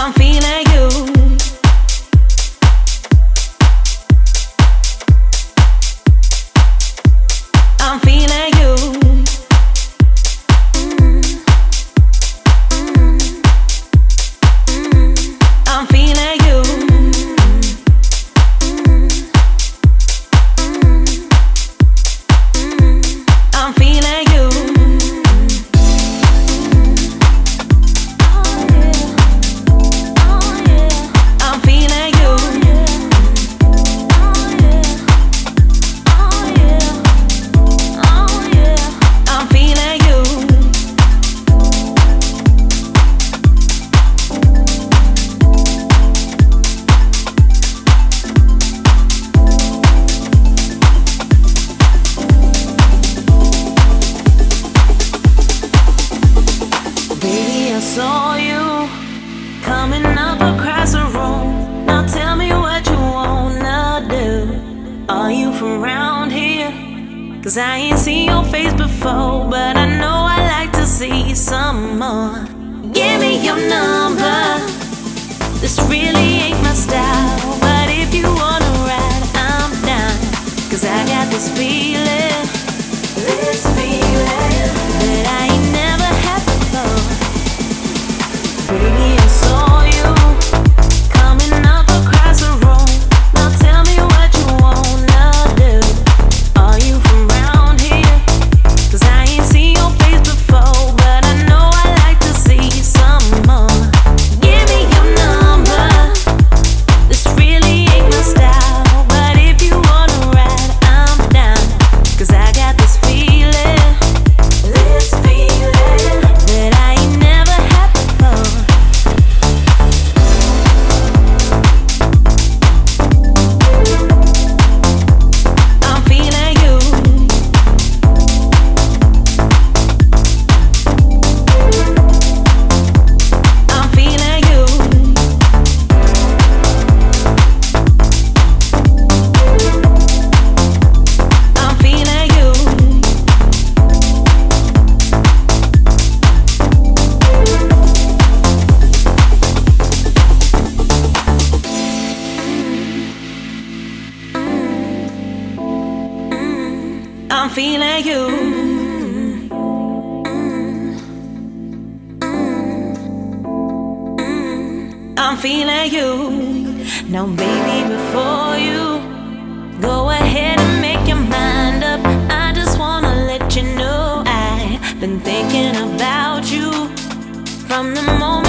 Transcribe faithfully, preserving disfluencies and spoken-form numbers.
I'm feeling you. I'm feeling you. Mm. Mm. Mm. I'm feeling you. Mm. Mm. Mm. I'm feeling you. Saw you coming up across the room. Now tell me what you wanna do. Are you from around here? Cause I ain't seen your face before, but I know I like to see some more. Give me your number. This really ain't my style, but if you wanna ride, I'm down. Cause I got this feeling, this feeling that I ain't never had before. Baby, I saw you coming up across the room. Now tell me what you wanna do. Are you from around here? Cause I ain't seen your face before, but I know I like to see some more. Give me your number. This really ain't my style, but if you wanna ride, I'm down. Cause I got this feeling, this feeling that I ain't never had before. I'm feeling you. I'm feeling you. I'm feeling you. I'm feeling you. I'm feeling you. Now, baby, before you go ahead and make your mind up, I just wanna let you know I've been thinking about you from the moment